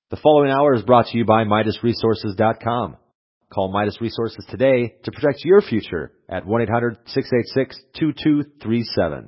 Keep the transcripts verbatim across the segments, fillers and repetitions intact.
The following hour is brought to you by Midas Resources dot com. Call Midas Resources today to protect your future at one eight hundred six eight six two two three seven.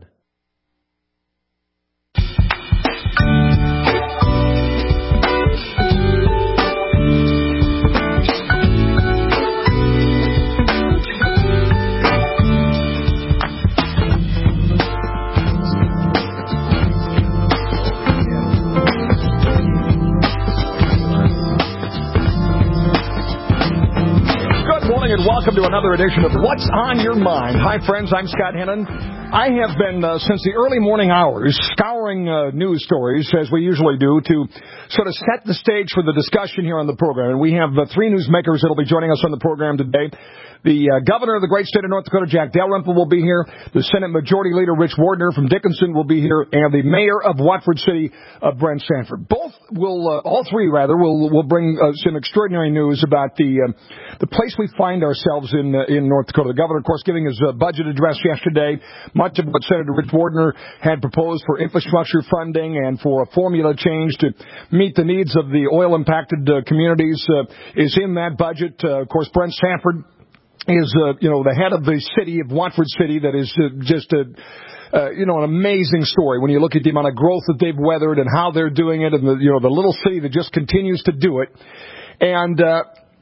And welcome to another edition of What's on Your Mind. Hi, friends. I'm Scott Hennon. I have been, uh, since the early morning hours, scouring uh, news stories, as we usually do, to sort of set the stage for the discussion here on the program. And we have uh, three newsmakers that will be joining us on the program today. The uh, governor of the great state of North Dakota, Jack Dalrymple, will be here. The Senate Majority Leader, Rich Wardner from Dickinson, will be here. And the mayor of Watford City, uh, Brent Sanford. Both will, uh, all three rather, will will bring uh, some extraordinary news about the uh, the place we find ourselves in uh, in North Dakota. The governor, of course, giving his uh, budget address yesterday. Much of what Senator Rich Wardner had proposed for infrastructure funding and for a formula change to meet the needs of the oil-impacted uh, communities uh, is in that budget. Uh, of course, Brent Sanford is, uh, you know, the head of the city of Watford City that is uh, just a, uh, you know, an amazing story when you look at the amount of growth that they've weathered and how they're doing it and, the, you know, the little city that just continues to do it. And uh,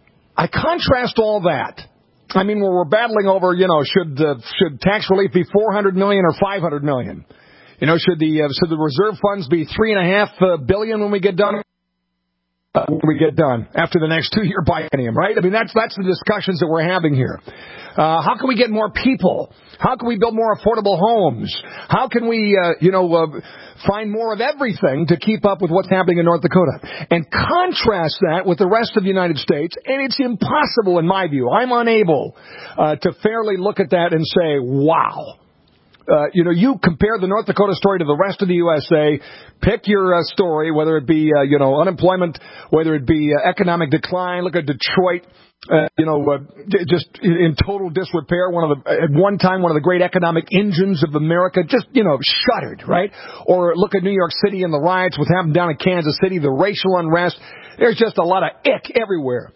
I contrast all that. I mean, when we're battling over, you know, should uh, should tax relief be four hundred million dollars or five hundred million dollars? You know, should the uh, should the reserve funds be three and a half uh, billion when we get done? Uh, when we get done after the next two-year biennium, right? I mean, that's that's the discussions that we're having here. Uh, how can we get more people? How can we build more affordable homes? How can we, uh, you know, uh, find more of everything to keep up with what's happening in North Dakota? And contrast that with the rest of the United States, and it's impossible in my view. I'm unable uh, to fairly look at that and say, wow. Uh, you know, you compare the North Dakota story to the rest of the U S A, pick your uh, story, whether it be, uh, you know, unemployment, whether it be uh, economic decline. Look at Detroit, uh, you know, uh, just in total disrepair. One of the, at one time, one of the great economic engines of America, just, you know, shuttered, right? Or look at New York City and the riots, what happened down in Kansas City, the racial unrest. There's just a lot of ick everywhere.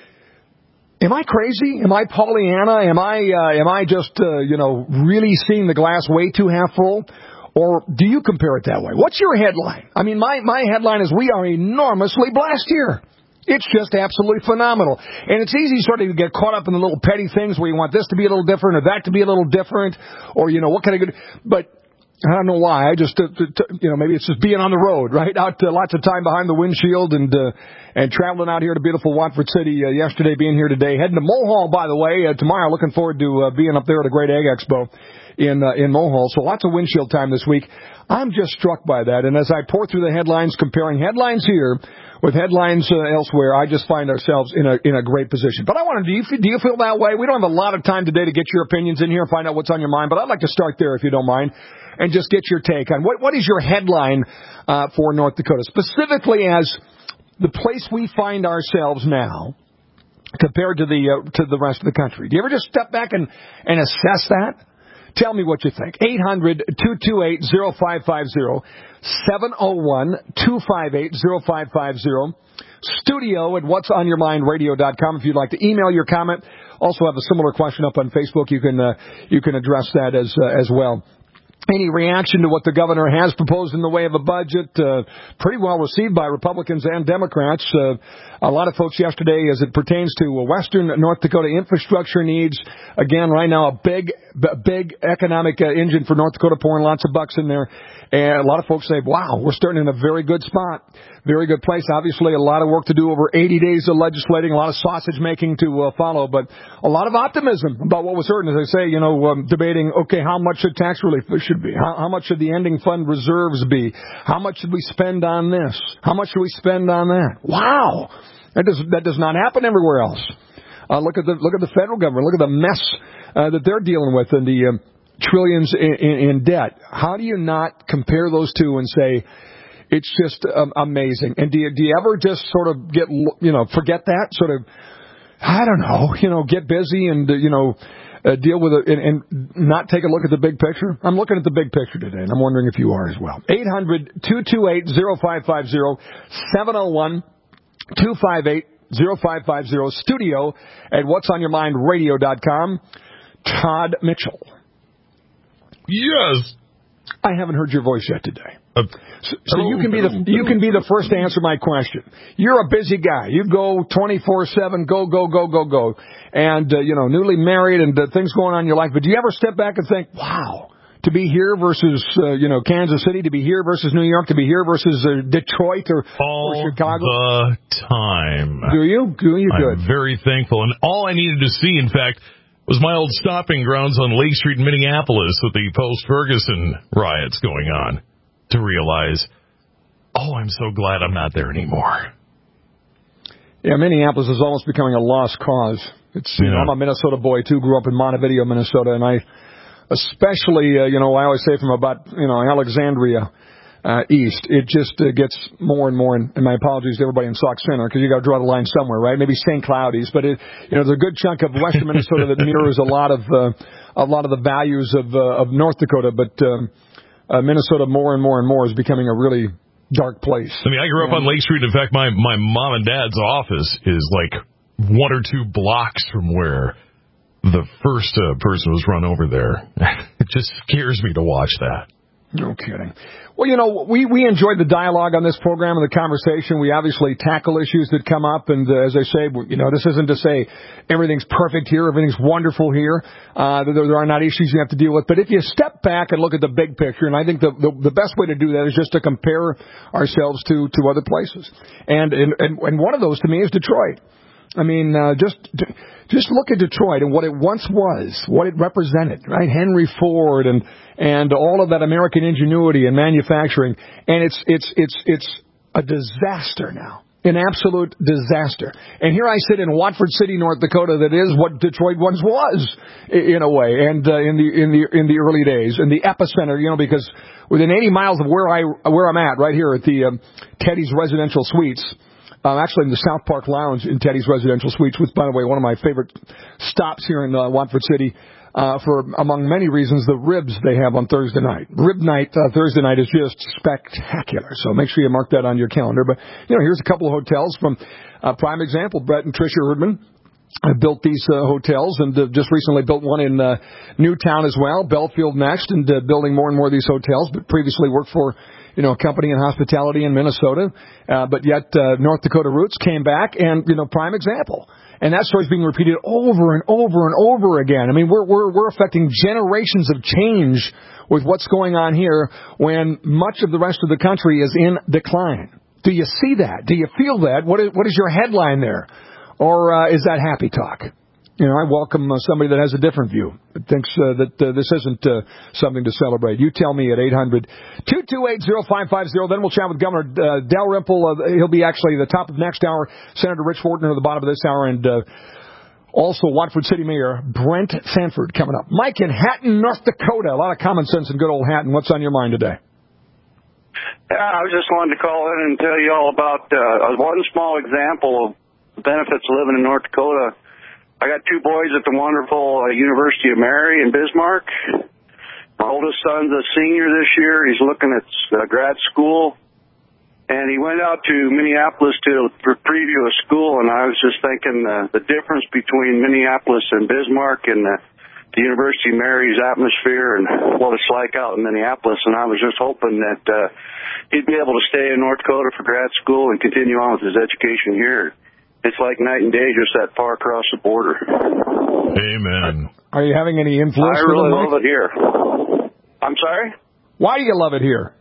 Am I crazy? Am I Pollyanna? Am I uh, am I just, uh, you know, really seeing the glass way too half full? Or do you compare it that way? What's your headline? I mean, my, my headline is we are enormously blessed here. It's just absolutely phenomenal. And it's easy sort of to get caught up in the little petty things where you want this to be a little different or that to be a little different or, you know, what can I do? But I don't know why. I just, uh, t- t- you know, maybe it's just being on the road, right? Out uh, lots of time behind the windshield and uh, and traveling out here to beautiful Watford City uh, yesterday, being here today. Heading to Mohall, by the way, uh, tomorrow. Looking forward to uh, being up there at a great Ag Expo in uh, in Mohall. So lots of windshield time this week. I'm just struck by that. And as I pour through the headlines, comparing headlines here with headlines uh, elsewhere, I just find ourselves in a in a great position. But I want to, do you, do you feel that way? We don't have a lot of time today to get your opinions in here and find out what's on your mind, but I'd like to start there if you don't mind. And just get your take on what, what is your headline uh, for North Dakota, specifically as the place we find ourselves now compared to the uh, to the rest of the country. Do you ever just step back and, and assess that? Tell me what you think. eight hundred two two eight oh five five oh, seven oh one two five eight oh five five oh, studio at whats on your mind radio dot com if you'd like to email your comment. Also have a similar question up on Facebook. You can uh, you can address that as uh, as well. Any reaction to what the governor has proposed in the way of a budget? Uh, pretty well received by Republicans and Democrats. Uh, a lot of folks yesterday as it pertains to Western North Dakota infrastructure needs. Again, right now, a big, big economic uh, engine for North Dakota, pouring lots of bucks in there. And a lot of folks say, wow, we're starting in a very good spot. Very good place. Obviously, a lot of work to do over eighty days of legislating, a lot of sausage making to uh, follow, but a lot of optimism about what was heard. And as I say, you know, um, debating, okay, how much should tax relief should be? How, how much should the ending fund reserves be? How much should we spend on this? How much should we spend on that? Wow. That does, that does not happen everywhere else. Uh, look at the, look at the federal government. Look at the mess uh, that they're dealing with and the um, trillions in, in, in debt. How do you not compare those two and say, it's just um, amazing? And do you, do you ever just sort of get, you know, forget that? Sort of, I don't know, you know, get busy and, uh, you know, uh, deal with it and, and not take a look at the big picture? I'm looking at the big picture today, and I'm wondering if you are as well. eight hundred two two eight oh five five oh, seven oh one two five eight, oh five five oh, studio at whats on your mind radio dot com. Todd Mitchell. Yes. I haven't heard your voice yet today. Uh, so so you can be the you can be the first to answer my question. You're a busy guy. You go twenty-four seven, go, go, go, go, go. And, uh, you know, newly married and uh, things going on in your life. But do you ever step back and think, wow, to be here versus, uh, you know, Kansas City, to be here versus New York, to be here versus uh, Detroit or, all or Chicago? All the time. Do you? Do you? Good. I'm very thankful. And all I needed to see, in fact, was my old stopping grounds on Lake Street in Minneapolis with the post-Ferguson riots going on to realize, oh, I'm so glad I'm not there anymore. Yeah, Minneapolis is almost becoming a lost cause. It's, you yeah. know, I'm a Minnesota boy, too, grew up in Montevideo, Minnesota, and I especially, uh, you know, I always say from about, you know, Alexandria uh, east, it just uh, gets more and more, and, and my apologies to everybody in Sauk Center, because you got to draw the line somewhere, right? Maybe Saint Cloud East, but it, you know, there's a good chunk of western Minnesota that mirrors a lot of uh, a lot of the values of uh, of North Dakota, but um, uh, Minnesota more and more and more is becoming a really dark place. I mean, I grew up and, on Lake Street. In fact, my my mom and dad's office is like one or two blocks from where the first uh, person was run over there. It just scares me to watch that. No kidding. Well, you know, we, we enjoyed the dialogue on this program and the conversation. We obviously tackle issues that come up. And uh, as I say, you know, this isn't to say everything's perfect here, everything's wonderful here. Uh, there, there are not issues you have to deal with. But if you step back and look at the big picture, and I think the, the, the best way to do that is just to compare ourselves to, to other places. And, and, and one of those to me is Detroit. I mean, uh, just just look at Detroit and what it once was, what it represented, right? Henry Ford and and all of that American ingenuity and manufacturing, and it's it's it's it's a disaster now, an absolute disaster. And here I sit in Watford City, North Dakota, that is what Detroit once was, in a way, and uh, in the in the in the early days, in the epicenter, you know, because within eighty miles of where I where I'm at, right here at the um, Teddy's Residential Suites. Uh, actually, in the South Park Lounge in Teddy's Residential Suites, which, by the way, one of my favorite stops here in uh, Watford City, uh, for, among many reasons, the ribs they have on Thursday night. Rib night, uh, Thursday night is just spectacular. So make sure you mark that on your calendar. But, you know, here's a couple of hotels from, uh, prime example, Brett and Tricia Erdman. I built these uh, hotels and uh, just recently built one in uh, Newtown as well, Belfield next, and uh, building more and more of these hotels, but previously worked for, you know, a company in hospitality in Minnesota, uh, but yet uh, North Dakota roots came back, and, you know, prime example. And that story's being repeated over and over and over again. I mean, we're we're we're affecting generations of change with what's going on here when much of the rest of the country is in decline. Do you see that? Do you feel that? What is, what is your headline there? Or uh, is that happy talk? You know, I welcome uh, somebody that has a different view, that thinks uh, that uh, this isn't uh, something to celebrate. You tell me at eight hundred, two two eight, oh five five oh. Then we'll chat with Governor uh, Dalrymple. Uh, he'll be actually the top of next hour. Senator Rich Fortner at the bottom of this hour. And uh, also Watford City Mayor Brent Sanford coming up. Mike in Hatton, North Dakota. A lot of common sense in good old Hatton. What's on your mind today? Yeah, I was just wanted to call in and tell you all about uh, one small example of the benefits of living in North Dakota. I got two boys at the wonderful uh, University of Mary in Bismarck. My oldest son's a senior this year. He's looking at uh, grad school. And he went out to Minneapolis to preview a school, and I was just thinking uh, the difference between Minneapolis and Bismarck and uh, the University of Mary's atmosphere and what it's like out in Minneapolis. And I was just hoping that uh, he'd be able to stay in North Dakota for grad school and continue on with his education here. It's like night and day, just that far across the border. Amen. Are you having any influence? I really love it here. I'm sorry? Why do you love it here?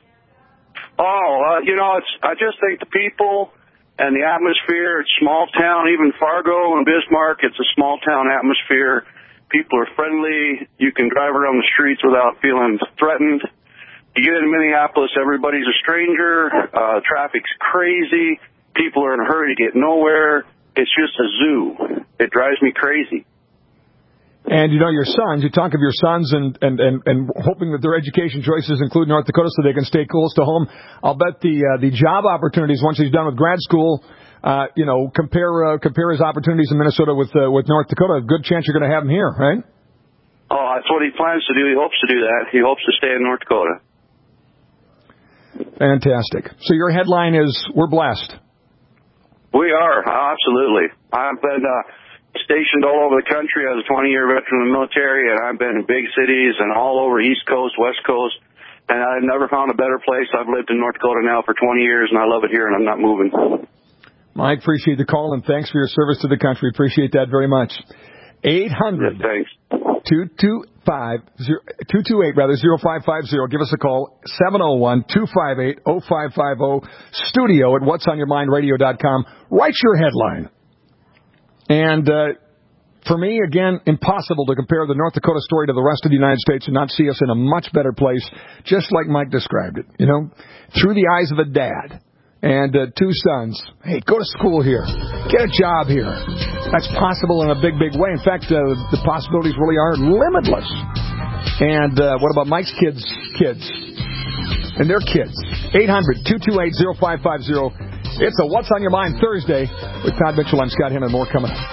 Oh, uh, you know, it's. I just think the people and the atmosphere, it's small town, even Fargo and Bismarck, it's a small town atmosphere. People are friendly. You can drive around the streets without feeling threatened. You get into Minneapolis, everybody's a stranger. Uh, traffic's crazy. People are in a hurry to get nowhere. It's just a zoo. It drives me crazy. And, you know, your sons, you talk of your sons and, and, and, and hoping that their education choices include North Dakota so they can stay close to home. I'll bet the uh, the job opportunities once he's done with grad school, uh, you know, compare uh, compare his opportunities in Minnesota with uh, with North Dakota. A good chance you're going to have him here, right? Oh, that's what he plans to do. He hopes to do that. He hopes to stay in North Dakota. Fantastic. So your headline is, we're blessed. We are, absolutely. I've been uh, stationed all over the country as a twenty-year veteran of the military, and I've been in big cities and all over East Coast, West Coast, and I've never found a better place. I've lived in North Dakota now for twenty years, and I love it here, and I'm not moving. Mike, appreciate the call, and thanks for your service to the country. Appreciate that very much. eight hundred, two two five, two two eight, rather, zero five five zero. Give us a call, seven oh one, two five eight, oh five five oh, studio at whats on your mind radio dot com. Write your headline. And uh, for me, again, impossible to compare the North Dakota story to the rest of the United States and not see us in a much better place, just like Mike described it, you know, through the eyes of a dad. And uh, two sons. Hey, go to school here. Get a job here. That's possible in a big, big way. In fact, uh, the possibilities really are limitless. And uh, what about Mike's kids' kids? And their kids. eight hundred, two two eight, oh five five oh. It's a What's on Your Mind Thursday with Todd Mitchell. I'm Scott Hennon. More coming up.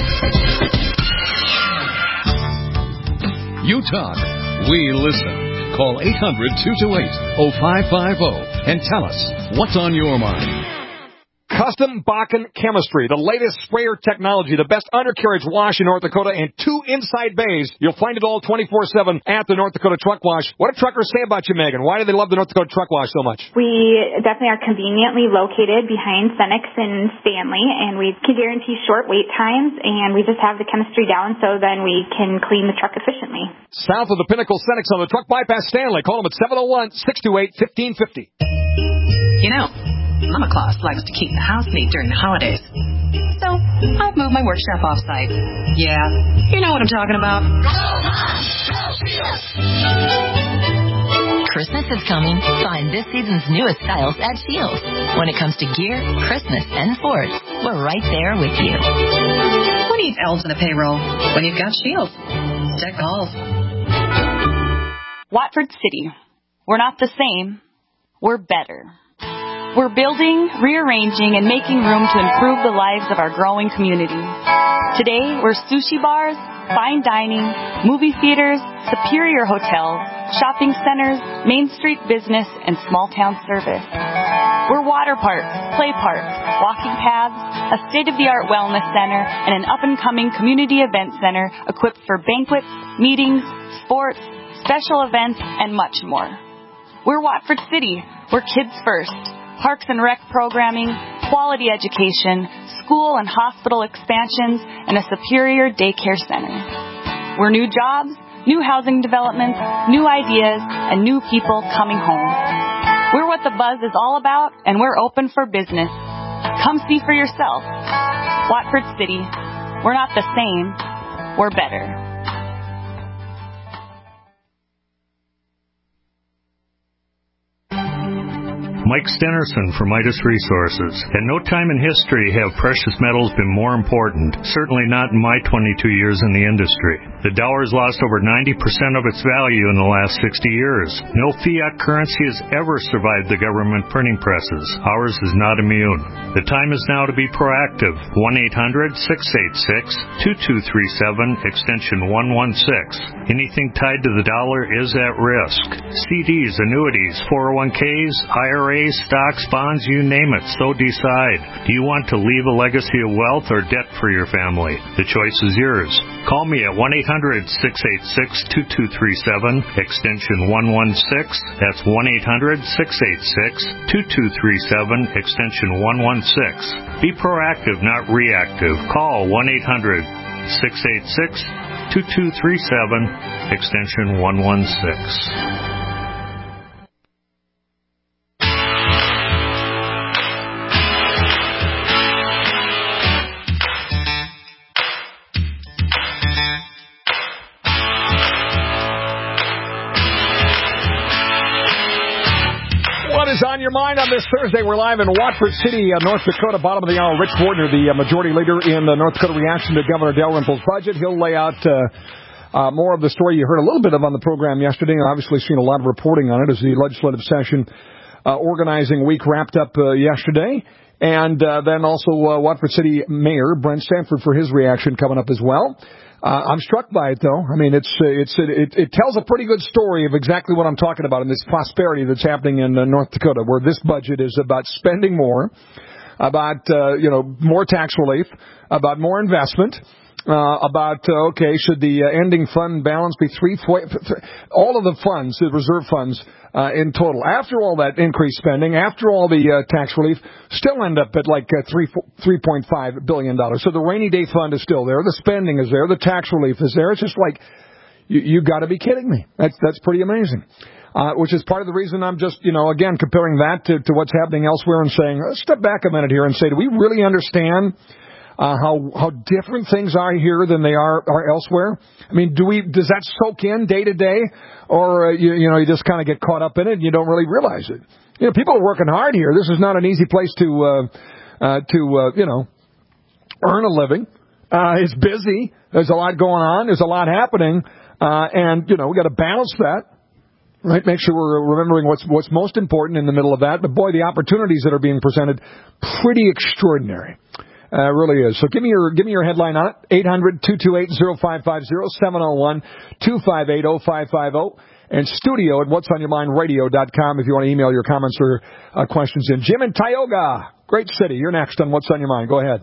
You talk. We listen. Call eight hundred, two two eight, oh five five oh and tell us what's on your mind. Custom Bakken Chemistry, the latest sprayer technology, the best undercarriage wash in North Dakota, and two inside bays. You'll find it all twenty-four seven at the North Dakota Truck Wash. What do truckers say about you, Megan? Why do they love the North Dakota Truck Wash so much? We definitely are conveniently located behind Cenex and Stanley, and we can guarantee short wait times, and we just have the chemistry down so then we can clean the truck efficiently. South of the Pinnacle Cenex on the Truck Bypass Stanley. Call them at seven oh one, six two eight, one five five oh. You know, Mama Claus likes to keep the house neat during the holidays. So, I've moved my workshop off-site. Yeah, you know what I'm talking about. Christmas is coming. Find this season's newest styles at Scheels. When it comes to gear, Christmas, and sports, we're right there with you. Who needs elves in a payroll when you've got Scheels? Check calls. Watford City. We're not the same. We're better. We're building, rearranging, and making room to improve the lives of our growing community. Today, we're sushi bars, fine dining, movie theaters, superior hotels, shopping centers, Main Street business, and small-town service. We're water parks, play parks, walking paths, a state-of-the-art wellness center, and an up-and-coming community event center equipped for banquets, meetings, sports, special events, and much more. We're Watford City. We're kids first. Parks and rec programming, quality education, school and hospital expansions, and a superior daycare center. We're new jobs, new housing developments, new ideas, and new people coming home. We're what the buzz is all about, and we're open for business. Come see for yourself. Watford City. We're not the same. We're better. Mike Stenerson from Midas Resources. At no time in history have precious metals been more important, certainly not in my twenty-two years in the industry. The dollar has lost over ninety percent of its value in the last sixty years. No fiat currency has ever survived the government printing presses. Ours is not immune. The time is now to be proactive. one eight hundred, six eight six, two two three seven, extension one one six. Anything tied to the dollar is at risk. C Ds, annuities, four oh one Ks, I R As, stocks, bonds, you name it, so decide. Do you want to leave a legacy of wealth or debt for your family? The choice is yours. Call me at one eight hundred, six eight six, two two three seven, extension one one six. That's one eight hundred, six eight six, two two three seven, extension one one six. Be proactive, not reactive. Call one eight hundred, six eight six, two two three seven, extension one one six. On your mind on this Thursday, we're live in Watford City, uh, North Dakota, bottom of the hour. Rich Wardner, the uh, majority leader in the North Dakota reaction to Governor Dalrymple's budget. He'll lay out uh, uh, more of the story you heard a little bit of on the program yesterday, and obviously seen a lot of reporting on it as the legislative session uh, organizing week wrapped up uh, yesterday. And uh, then also uh, Watford City Mayor Brent Sanford for his reaction coming up as well. Uh, I'm struck by it, though. I mean, it's it's it, it tells a pretty good story of exactly what I'm talking about in this prosperity that's happening in uh, North Dakota, where this budget is about spending more, about, uh, you know, more tax relief, about more investment, uh, about, uh, okay, should the uh, ending fund balance be three, all of the funds, the reserve funds uh, in total, after all that increased spending, after all the uh, tax relief, still end up at like uh, three, three point five billion dollars. So the rainy day fund is still there. The spending is there. The tax relief is there. It's just like, you, you got to be kidding me. That's, that's pretty amazing. Uh, which is part of the reason I'm just, you know, again, comparing that to, to what's happening elsewhere and saying, let's step back a minute here and say, do we really understand Uh, how how different things are here than they are, are elsewhere? I mean, do we does that soak in day to day, or uh, you, you know you just kind of get caught up in it and you don't really realize it? You know, people are working hard here. This is not an easy place to uh, uh, to uh, you know earn a living. Uh, it's busy. There's a lot going on. There's a lot happening, uh, and you know we got to balance that. Right, make sure we're remembering what's what's most important in the middle of that. But boy, the opportunities that are being presented, pretty extraordinary. Uh, really is. So give me your give me your headline on it. eight hundred, two two eight, oh five five oh, seven oh one, two five eight, oh five five oh, and studio at what's on your mind radio dot com if you want to email your comments or uh, questions in. Jim in Tioga, great city. You're next on What's on Your Mind. Go ahead.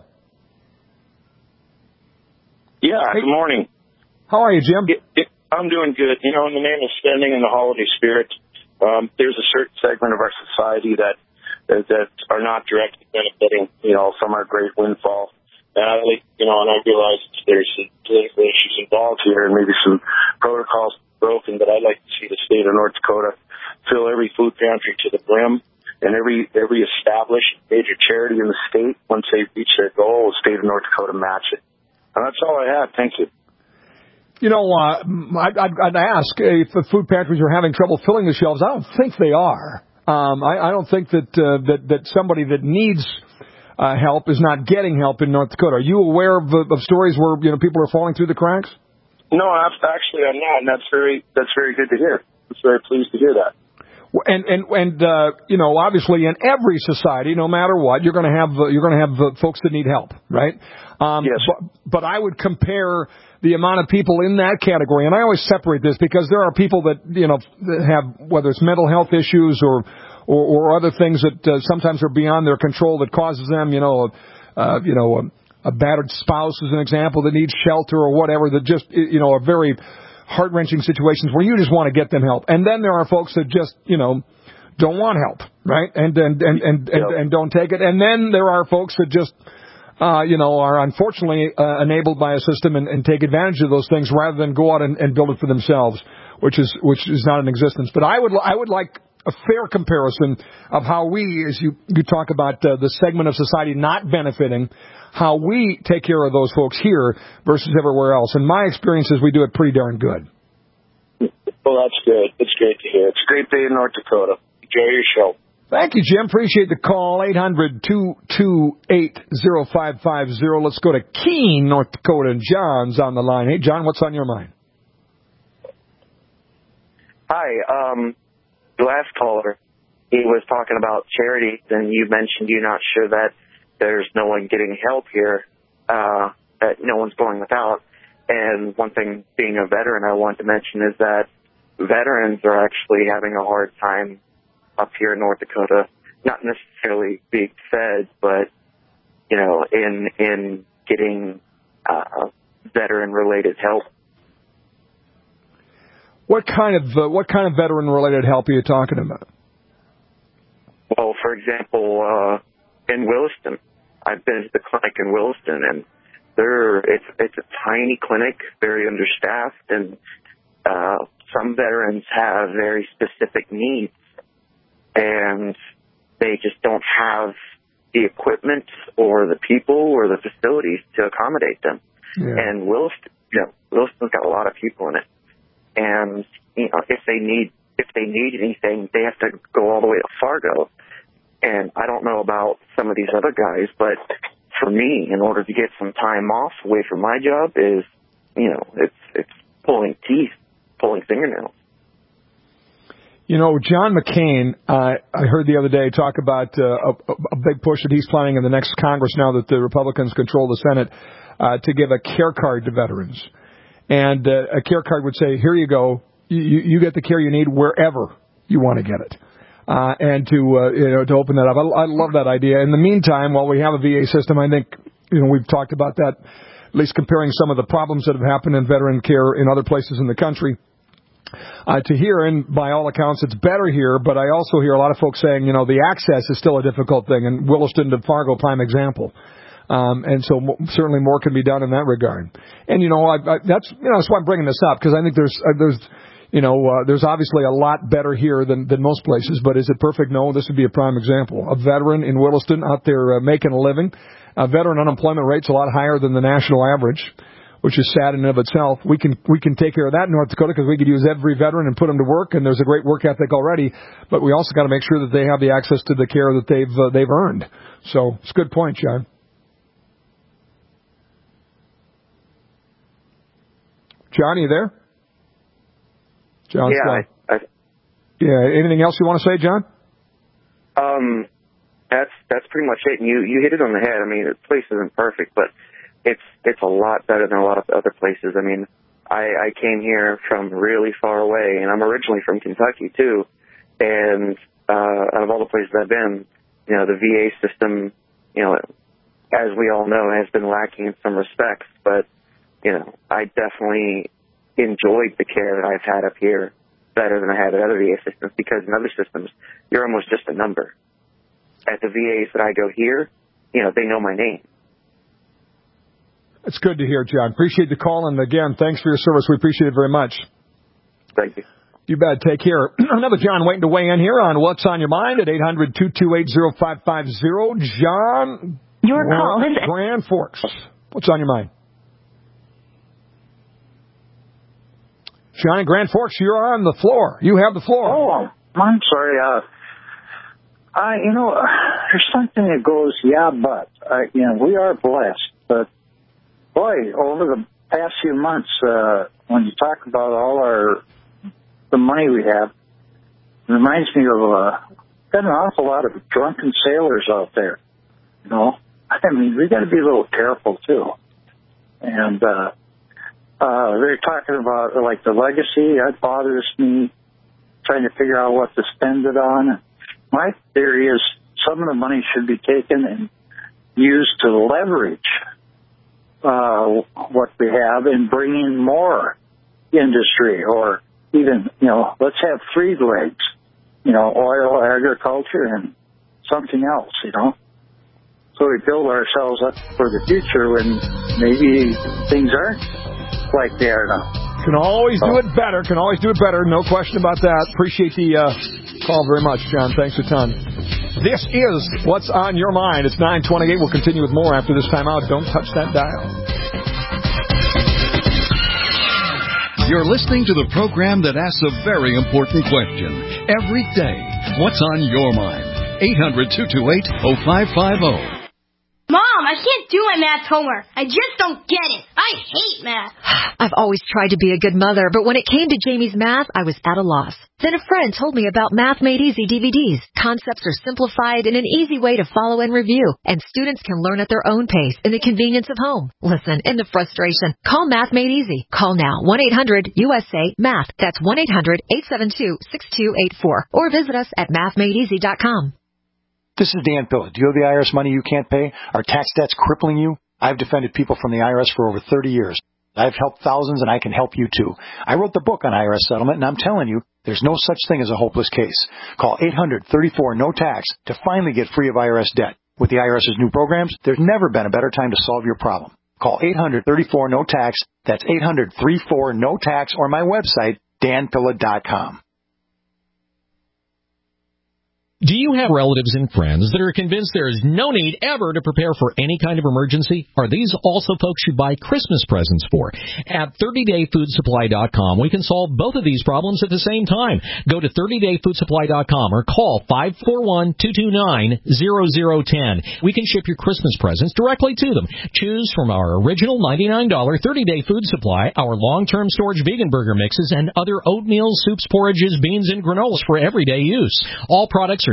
Yeah, hey. Good morning. How are you, Jim? It, it, I'm doing good. You know, in the name of spending and the holiday spirit, um, there's a certain segment of our society that that are not directly benefiting, you know, from our great windfall. And I like, you know, and I realize there's some political issues involved here and maybe some protocols broken, but I'd like to see the state of North Dakota fill every food pantry to the brim, and every every established major charity in the state, once they reach their goal, the state of North Dakota match it. And that's all I have. Thank you. You know, uh, I'd, I'd, I'd ask if the food pantries are having trouble filling the shelves. I don't think they are. Um, I, I don't think that, uh, that that somebody that needs uh, help is not getting help in North Dakota. Are you aware of, of stories where you know people are falling through the cracks? No, actually I'm not, and that's very that's very good to hear. I'm very pleased to hear that. And and and uh, you know, obviously, in every society, no matter what, you're going to have uh, you're going to have uh, folks that need help, right? Um, yes. But, but I would compare the amount of people in that category, and I always separate this because there are people that you know that have whether it's mental health issues or or, or other things that uh, sometimes are beyond their control that causes them, you know, uh, you know, a, a battered spouse is an example that needs shelter or whatever that just you know are very heart-wrenching situations where you just want to get them help. And then there are folks that just, you know, don't want help, right? And and and and, and, and don't take it. And then there are folks that just, uh, you know, are unfortunately uh, enabled by a system and, and take advantage of those things rather than go out and, and build it for themselves, which is which is not in existence. But I would I would like a fair comparison of how we, as you, you talk about uh, the segment of society not benefiting, how we take care of those folks here versus everywhere else. And my experience is we do it pretty darn good. Well, that's good. It's great to hear. It's a great day in North Dakota. Enjoy your show. Thank you, Jim. Appreciate the call. eight hundred, two two eight, oh five five oh. Let's go to Keene, North Dakota. And John's on the line. Hey, John, what's on your mind? Hi. Um, the last caller, he was talking about charities, and you mentioned you're not sure that there's no one getting help here, uh, that no one's going without. And one thing, being a veteran, I want to mention is that veterans are actually having a hard time up here in North Dakota, not necessarily being fed, but, you know, in in getting uh, veteran-related help. What kind of uh, what kind of veteran-related help are you talking about? Well, for example, uh, in Williston, I've been to the clinic in Williston, and They're, it's it's a tiny clinic, very understaffed, and uh, some veterans have very specific needs, and they just don't have the equipment or the people or the facilities to accommodate them. Yeah. And Williston, you know, Williston's got a lot of people in it, and you know, if they need if they need anything, they have to go all the way to Fargo. And I don't know about some of these other guys, but for me, in order to get some time off away from my job is, you know, it's it's pulling teeth, pulling fingernails. You know, John McCain, uh, I heard the other day talk about uh, a, a big push that he's planning in the next Congress now that the Republicans control the Senate uh, to give a care card to veterans. And uh, a care card would say, here you go, you, you get the care you need wherever you want to get it. uh, and to uh, you know to open that up. I, I love that idea. In the meantime, while we have a V A system, I think you know we've talked about that, at least comparing some of the problems that have happened in veteran care in other places in the country. Uh, to here, and by all accounts, it's better here, but I also hear a lot of folks saying, you know, the access is still a difficult thing, and Williston to Fargo, prime example. Um, and so mo- certainly more can be done in that regard. And, you know, I, I, that's, you know, that's why I'm bringing this up, because I think there's, uh, there's, you know, uh, there's obviously a lot better here than, than most places, but is it perfect? No, this would be a prime example. A veteran in Williston out there uh, making a living. Uh, veteran unemployment rate's a lot higher than the national average, which is sad in and of itself. We can we can take care of that in North Dakota because we could use every veteran and put them to work, and there's a great work ethic already. But we also got to make sure that they have the access to the care that they've uh, they've earned. So it's a good point, John. John, are you there? John, yeah. I, I, yeah. Anything else you want to say, John? Um, that's that's pretty much it. And you you hit it on the head. I mean, the place isn't perfect, but It's it's a lot better than a lot of other places. I mean, I, I came here from really far away, and I'm originally from Kentucky too. And uh, out of all the places I've been, you know, the V A system, you know, as we all know, has been lacking in some respects. But you know, I definitely enjoyed the care that I've had up here better than I had at other V A systems, because in other systems, you're almost just a number. At the V As that I go here, you know, they know my name. It's good to hear, John. Appreciate the call, and again, thanks for your service. We appreciate it very much. Thank you. You bet. Take care. Another John waiting to weigh in here on What's on Your Mind at eight hundred, two two eight, oh five five oh. John. Your call is Grand Forks. What's on your mind? John in Grand Forks, you're on the floor. You have the floor. Oh, I'm sorry. Uh, I, you know, there's something that goes, yeah, but, uh, you know, we are blessed, but boy, over the past few months, uh, when you talk about all our, the money we have, it reminds me of, uh, got an awful lot of drunken sailors out there, you know. I mean, we got to be a little careful, too. And, uh, uh, they're talking about, like, the legacy. That bothers me, trying to figure out what to spend it on. My theory is some of the money should be taken and used to leverage Uh, what we have and bring in more industry, or even, you know, let's have three legs, you know, oil, agriculture, and something else, you know. So we build ourselves up for the future when maybe things aren't like they are now. Can always do it better. Can always do it better. No question about that. Appreciate the uh, call very much, John. Thanks a ton. This is What's on Your Mind. It's nine twenty-eight. We'll continue with more after this time out. Don't touch that dial. You're listening to the program that asks a very important question every day. What's on your mind? eight hundred, two two eight, oh five five oh. Mom, I can't do my math homework. I just don't get it. I hate math. I've always tried to be a good mother, but when it came to Jamie's math, I was at a loss. Then a friend told me about Math Made Easy D V Ds. Concepts are simplified in an easy way to follow and review, and students can learn at their own pace in the convenience of home. Listen, in the frustration, call Math Made Easy. Call now, one eight hundred U S A MATH. That's one eight hundred, eight seven two, six two eight four. Or visit us at math made easy dot com. This is Dan Pilla. Do you owe the I R S money you can't pay? Are tax debts crippling you? I've defended people from the I R S for over thirty years. I've helped thousands, and I can help you, too. I wrote the book on I R S settlement, and I'm telling you, there's no such thing as a hopeless case. Call eight hundred, thirty-four, no tax to finally get free of I R S debt. With the IRS's new programs, there's never been a better time to solve your problem. Call eight hundred, thirty-four, no tax. That's eight hundred, thirty-four, no tax, or my website, dan pilla dot com. Do you have relatives and friends that are convinced there is no need ever to prepare for any kind of emergency? Are these also folks you buy Christmas presents for? At thirty day food supply dot com, we can solve both of these problems at the same time. Go to thirty day food supply dot com or call five four one, two two nine, zero zero one zero. We can ship your Christmas presents directly to them. Choose from our original ninety-nine dollars thirty day food supply, our long-term storage vegan burger mixes, and other oatmeal, soups, porridges, beans, and granolas for everyday use. All products are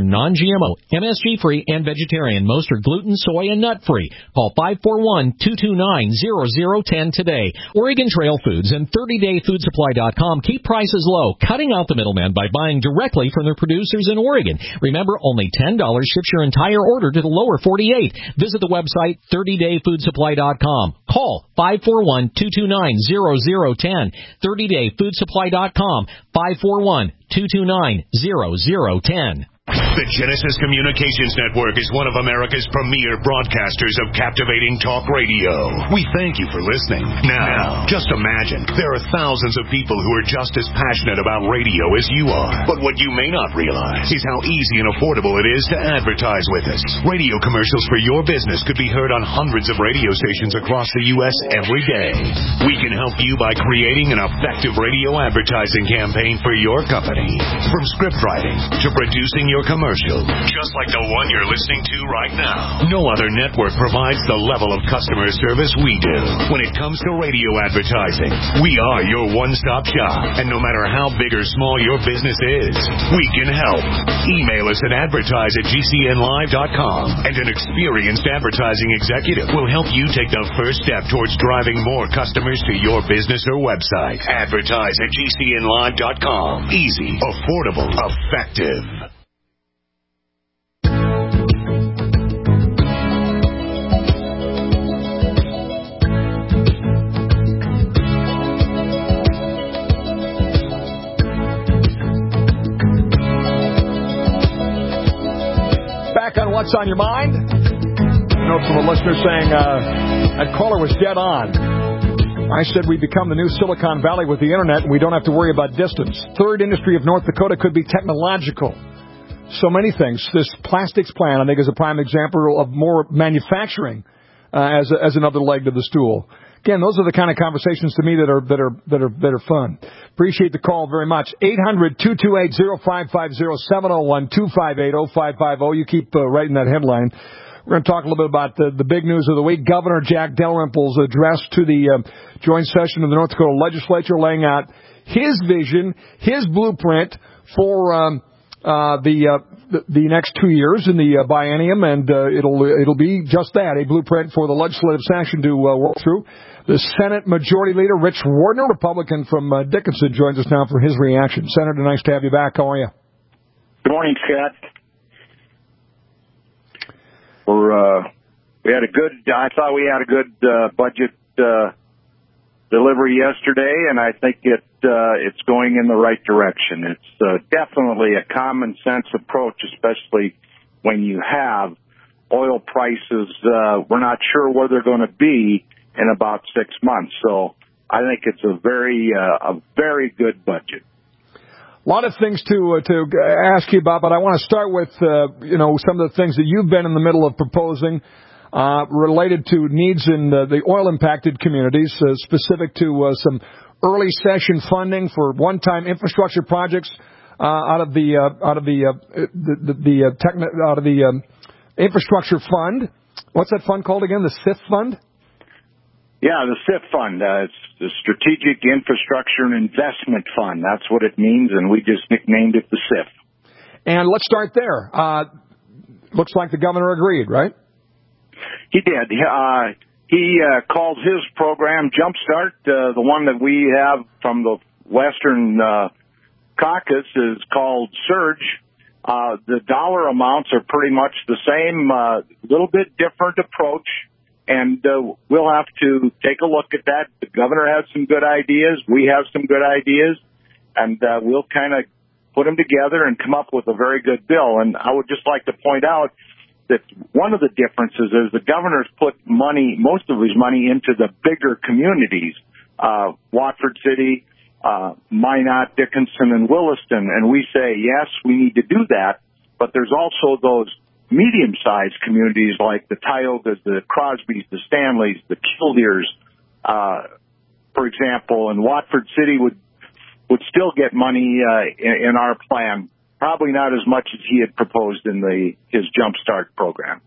are non-G M O, M S G-free, and vegetarian. Most are gluten, soy, and nut-free. Call five four one, two two nine, zero zero one zero today. Oregon Trail Foods and thirty day food supply dot com keep prices low, cutting out the middleman by buying directly from their producers in Oregon. Remember, only ten dollars ships your entire order to the lower forty-eight. Visit the website thirty day food supply dot com. Call five four one, two two nine, zero zero one zero. thirty day food supply dot com. five four one, two two nine, zero zero one zero. The Genesis Communications Network is one of America's premier broadcasters of captivating talk radio. We thank you for listening. Now, just imagine, there are thousands of people who are just as passionate about radio as you are. But what you may not realize is how easy and affordable it is to advertise with us. Radio commercials for your business could be heard on hundreds of radio stations across the U S every day. We can help you by creating an effective radio advertising campaign for your company. From script writing to producing your commercial, just like the one you're listening to right now. No other network provides the level of customer service we do. When it comes to radio advertising, we are your one-stop shop. And no matter how big or small your business is, we can help. Email us at advertise at g c n live dot com, and an experienced advertising executive will help you take the first step towards driving more customers to your business or website. Advertise at g c n live dot com. Easy, affordable, effective. On What's on Your Mind? Note from a listener saying uh, that caller was dead on. I said we become the new Silicon Valley with the internet and we don't have to worry about distance. Third industry of North Dakota could be technological. So many things. This plastics plant, I think, is a prime example of more manufacturing uh, as a, as another leg to the stool. Again, those are the kind of conversations to me that are that are that are that are fun. Appreciate the call very much. eight hundred, two two eight, oh five five oh, seven oh one, two five eight, oh five five oh. You keep uh, writing that headline. We're going to talk a little bit about the, the big news of the week. Governor Jack Dalrymple's address to the uh, joint session of the North Dakota Legislature, laying out his vision, his blueprint for um, uh, the, uh, the the next two years in the uh, biennium, and uh, it'll it'll be just that, a blueprint for the legislative session to uh, work through. The Senate Majority Leader, Rich Wardner, Republican from uh, Dickinson, joins us now for his reaction. Senator, nice to have you back. How are you? Good morning, Scott. We're, uh, we had a good, I thought we had a good uh, budget uh, delivery yesterday, and I think it uh, it's going in the right direction. It's uh, definitely a common sense approach, especially when you have oil prices. Uh, we're not sure where they're going to be in about six months. So I think it's a very, uh, a very good budget. A lot of things to uh, to ask you about, but I want to start with, uh, you know, some of the things that you've been in the middle of proposing uh, related to needs in uh, the oil-impacted communities, uh, specific to uh, some early session funding for one-time infrastructure projects uh, out of the uh, out of the uh, the, the, the uh, techni- out of the um, infrastructure fund. What's that fund called again? The S I F fund. Yeah, the S I F fund, uh, it's the Strategic Infrastructure and Investment Fund. That's what it means, and we just nicknamed it the S I F. And let's start there. Uh, looks like the governor agreed, right? He did. Uh, he uh, called his program Jumpstart. Uh, the one that we have from the Western uh, Caucus is called Surge. Uh, the dollar amounts are pretty much the same, a uh, little bit different approach. And uh, we'll have to take a look at that. The governor has some good ideas. We have some good ideas. And uh, we'll kind of put them together and come up with a very good bill. And I would just like to point out that one of the differences is the governor's put money, most of his money, into the bigger communities, uh, Watford City, uh, Minot, Dickinson, and Williston. And we say, yes, we need to do that. But there's also those medium-sized communities like the Tiogas, the Crosbys, the Stanleys, the Kildeers, uh, for example, and Watford City would would still get money uh, in, in our plan. Probably not as much as he had proposed in the his Jumpstart program.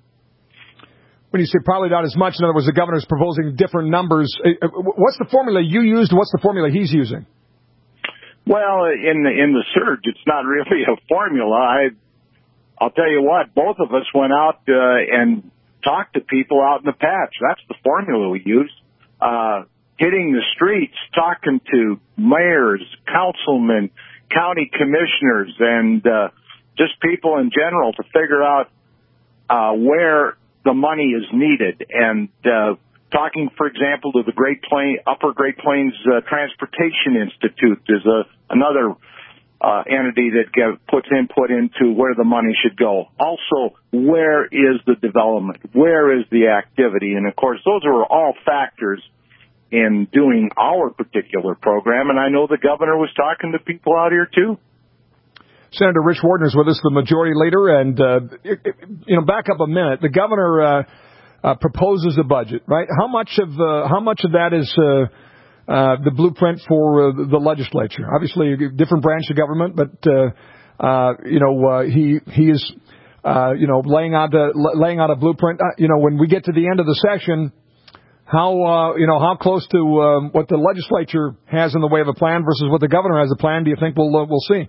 When you say probably not as much, in other words, the governor's proposing different numbers. What's the formula you used? What's the formula he's using? Well, in the in the surge, it's not really a formula. I I'll tell you what, both of us went out uh, and talked to people out in the patch. That's the formula we use. Uh, hitting the streets, talking to mayors, councilmen, county commissioners, and uh, just people in general to figure out uh, where the money is needed. And uh, talking, for example, to the Great Plain, Upper Great Plains uh, Transportation Institute is a, another uh, entity that get, puts input into where the money should go. Also, where is the development? Where is the activity? And, of course, those are all factors in doing our particular program. And I know the governor was talking to people out here, too. Senator Rich Wardner is with us, the majority leader. And, uh, it, it, you know, back up a minute. The governor uh, uh, proposes a budget, right? How much of uh, how much of that is uh, uh, the blueprint for uh, the legislature? Obviously, a different branch of government, but, uh, uh, you know, uh, he he is, uh, you know, laying out, a, laying out a blueprint. Uh, you know, when we get to the end of the session, how, uh, you know, how close to um, what the legislature has in the way of a plan versus what the governor has a plan do you think we'll uh, we'll see?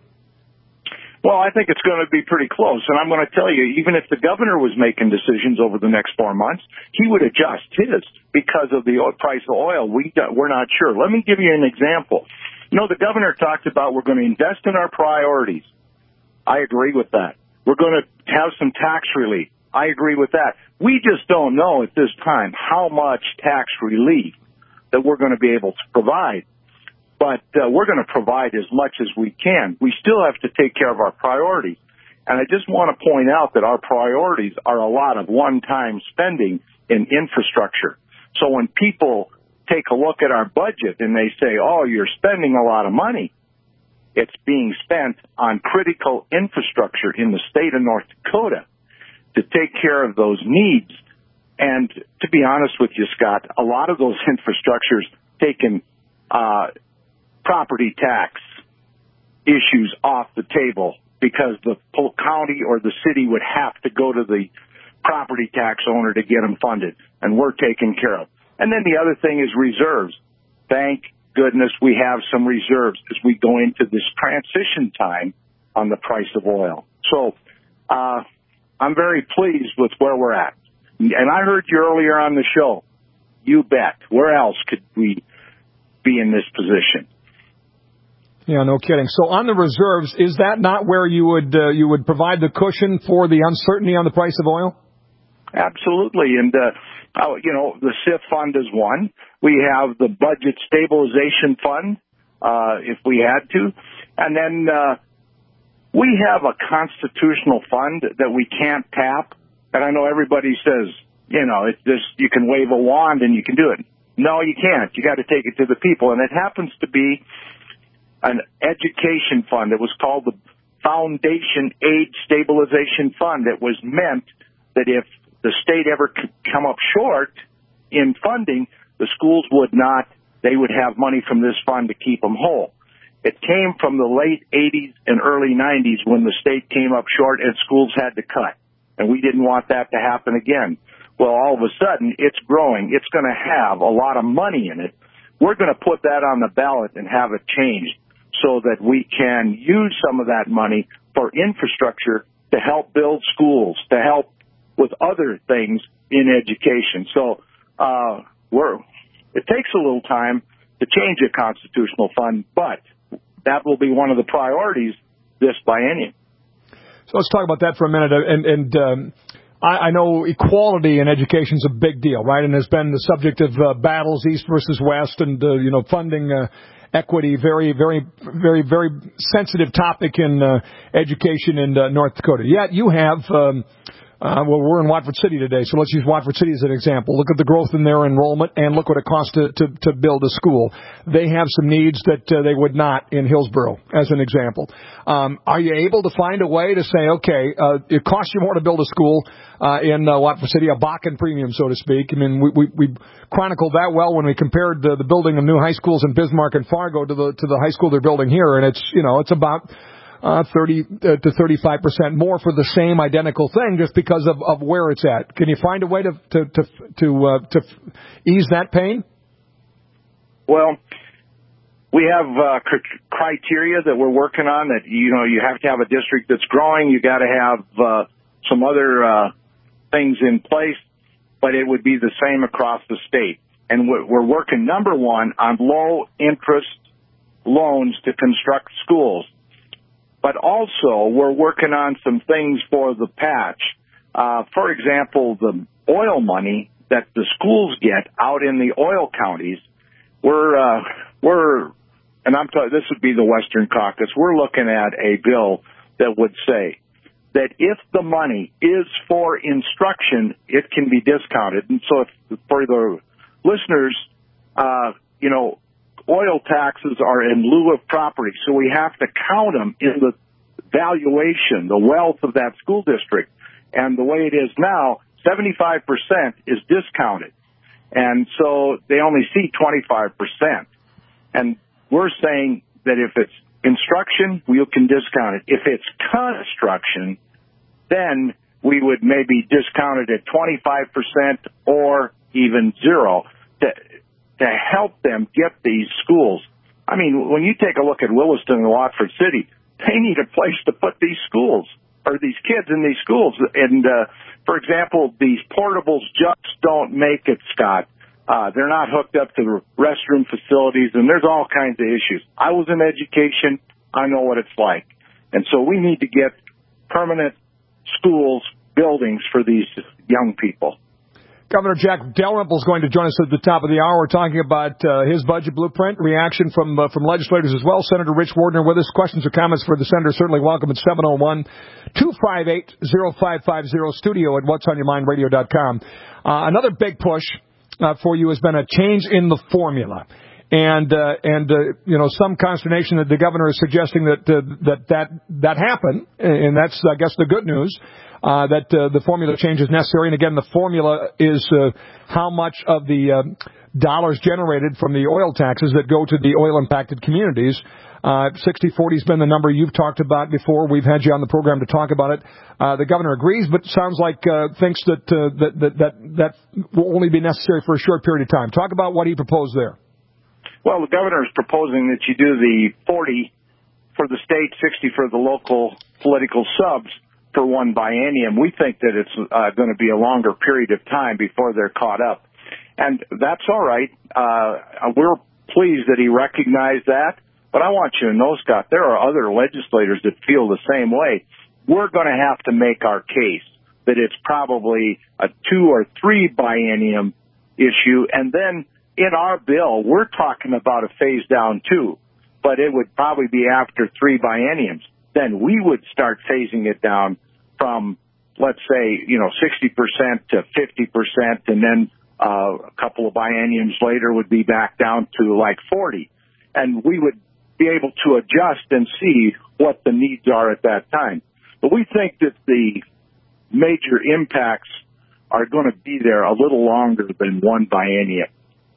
Well, I think it's going to be pretty close. And I'm going to tell you, even if the governor was making decisions over the next four months, he would adjust his because of the price of oil. We, we're not sure. Let me give you an example. You know, the governor talked about we're going to invest in our priorities. I agree with that. We're going to have some tax relief. I agree with that. We just don't know at this time how much tax relief that we're going to be able to provide. But uh, we're going to provide as much as we can. We still have to take care of our priorities. And I just want to point out that our priorities are a lot of one-time spending in infrastructure. So when people take a look at our budget and they say, oh, you're spending a lot of money, it's being spent on critical infrastructure in the state of North Dakota to take care of those needs. And to be honest with you, Scott, a lot of those infrastructures taken uh property tax issues off the table because the county or the city would have to go to the property tax owner to get them funded, and we're taken care of. And then the other thing is reserves. Thank goodness we have some reserves as we go into this transition time on the price of oil. So uh I'm very pleased with where we're at. And I heard you earlier on the show. You bet. Where else could we be in this position? Yeah, no kidding. So on the reserves, is that not where you would uh, you would provide the cushion for the uncertainty on the price of oil? Absolutely. And, uh, you know, the S I F fund is one. We have the budget stabilization fund, uh, if we had to. And then uh, we have a constitutional fund that we can't tap. And I know everybody says, you know, it's just, you can wave a wand and you can do it. No, you can't. You got to take it to the people. And it happens to be an education fund. It was called the Foundation Aid Stabilization Fund. It was meant that if the state ever come up short in funding, the schools would not, they would have money from this fund to keep them whole. It came from the late eighties and early nineties when the state came up short and schools had to cut. And we didn't want that to happen again. Well, all of a sudden, it's growing. It's going to have a lot of money in it. We're going to put that on the ballot and have it changed so that we can use some of that money for infrastructure to help build schools, to help with other things in education. So uh, we're, it takes a little time to change a constitutional fund, but that will be one of the priorities this biennium. So let's talk about that for a minute. And, and um, I, I know equality in education is a big deal, right? And has been the subject of uh, battles, East versus West, and, uh, you know, funding uh, equity, very, very, very, very sensitive topic in uh, education in uh, North Dakota. Yet you have, um, uh, well, we're in Watford City today, so let's use Watford City as an example. Look at the growth in their enrollment, and look what it costs to, to, to build a school. They have some needs that uh, they would not in Hillsboro, as an example. Um, are you able to find a way to say, okay, uh, it costs you more to build a school uh, in uh, Watford City, a Bakken premium, so to speak? I mean, we, we, we chronicled that well when we compared the, the building of new high schools in Bismarck and Fargo to the to the high school they're building here, and it's, you know, it's about Uh, thirty uh, to thirty-five percent more for the same identical thing, just because of, of where it's at. Can you find a way to to to to, uh, to ease that pain? Well, we have uh, criteria that we're working on that, you know, you have to have a district that's growing. You got to have uh, some other uh, things in place, but it would be the same across the state. And we're working, number one, on low-interest loans to construct schools. But also, we're working on some things for the patch. Uh, for example, the oil money that the schools get out in the oil counties, we're, uh, we're, and I'm talking, this would be the Western Caucus, we're looking at a bill that would say that if the money is for instruction, it can be discounted. And so if, for the listeners, uh, you know, oil taxes are in lieu of property, so we have to count them in the valuation, the wealth of that school district. And the way it is now, seventy-five percent is discounted. And so they only see twenty-five percent. And we're saying that if it's instruction, we can discount it. If it's construction, then we would maybe discount it at twenty-five percent or even zero to, to help them get these schools. I mean, when you take a look at Williston and Watford City, they need a place to put these schools or these kids in these schools. And, uh, for example, these portables just don't make it, Scott. Uh, they're not hooked up to restroom facilities, and there's all kinds of issues. I was in education. I know what it's like. And so we need to get permanent schools, buildings for these young people. Governor Jack Dalrymple is going to join us at the top of the hour. We're talking about uh, his budget blueprint, reaction from uh, from legislators as well. Senator Rich Wardner with us. Questions or comments for the senator, certainly welcome at seven oh one, two five eight, oh five five oh, studio at whats on your mind radio dot com. Uh, another big push uh, for you has been a change in the formula. And, uh, and uh, you know, some consternation that the governor is suggesting that uh, that, that that happened, and that's, I guess, the good news. Uh, that uh, the formula change is necessary. And again, the formula is uh, how much of the uh, dollars generated from the oil taxes that go to the oil-impacted communities. Uh, sixty forty has been the number you've talked about before. We've had you on the program to talk about it. Uh, the governor agrees, but sounds like uh, thinks that, uh, that that that that will only be necessary for a short period of time. Talk about what he proposed there. Well, the governor is proposing that you do the forty for the state, sixty for the local political subs for one biennium. We think that it's uh, going to be a longer period of time before they're caught up. And that's all right. Uh, we're pleased that he recognized that. But I want you to know, Scott, there are other legislators that feel the same way. We're going to have to make our case that it's probably a two or three biennium issue. And then in our bill, we're talking about a phase down too. But it would probably be after three bienniums. Then we would start phasing it down from, let's say, you know, sixty percent to fifty percent, and then uh, a couple of bienniums later would be back down to like forty. And we would be able to adjust and see what the needs are at that time. But we think that the major impacts are going to be there a little longer than one biennium.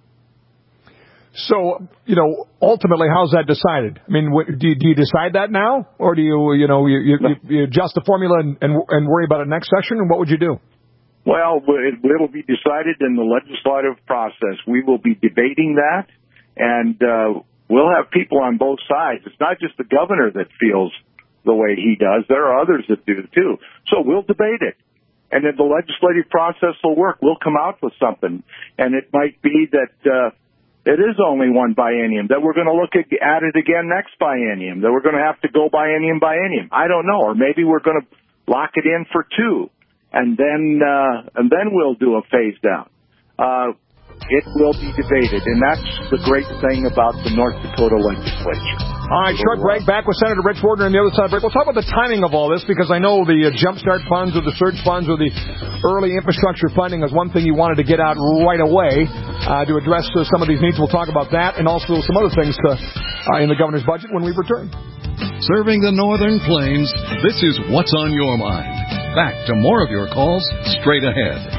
So, you know, ultimately, how's that decided? I mean, do you, do you decide that now, or do you, you know, you, you, you adjust the formula and, and, and worry about it next session, or what would you do? Well, it will be decided in the legislative process. We will be debating that, and uh, we'll have people on both sides. It's not just the governor that feels the way he does. There are others that do, too. So we'll debate it. And then the legislative process will work. We'll come out with something. And it might be that uh, it is only one biennium, that we're going to look at, at it again next biennium, that we're going to have to go biennium, biennium. I don't know. Or maybe we're going to lock it in for two, and then uh, and then we'll do a phase down. Uh, it will be debated, and that's the great thing about the North Dakota legislature. All right, short break. Back with Senator Rich Wardner on the other side of the break. We'll talk about the timing of all this, because I know the uh, Jumpstart funds or the surge funds or the early infrastructure funding is one thing you wanted to get out right away uh, to address uh, some of these needs. We'll talk about that and also some other things to, uh, in the governor's budget when we return. Serving the Northern Plains, this is What's on Your Mind. Back to more of your calls straight ahead.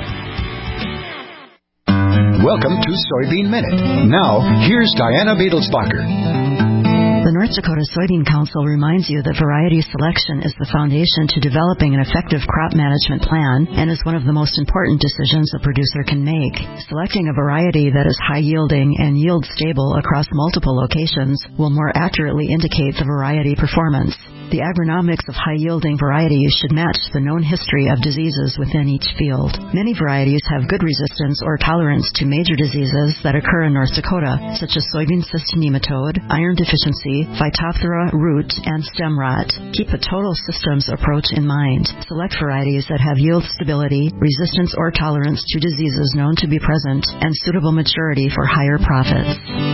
Welcome to Soybean Minute. Now, here's Diana Beadlesbacher. The North Dakota Soybean Council reminds you that variety selection is the foundation to developing an effective crop management plan and is one of the most important decisions a producer can make. Selecting a variety that is high-yielding and yield-stable across multiple locations will more accurately indicate the variety performance. The agronomics of high-yielding varieties should match the known history of diseases within each field. Many varieties have good resistance or tolerance to major diseases that occur in North Dakota, such as soybean cyst nematode, iron deficiency, Phytophthora root, and stem rot. Keep a total systems approach in mind. Select varieties that have yield stability, resistance or tolerance to diseases known to be present, and suitable maturity for higher profits.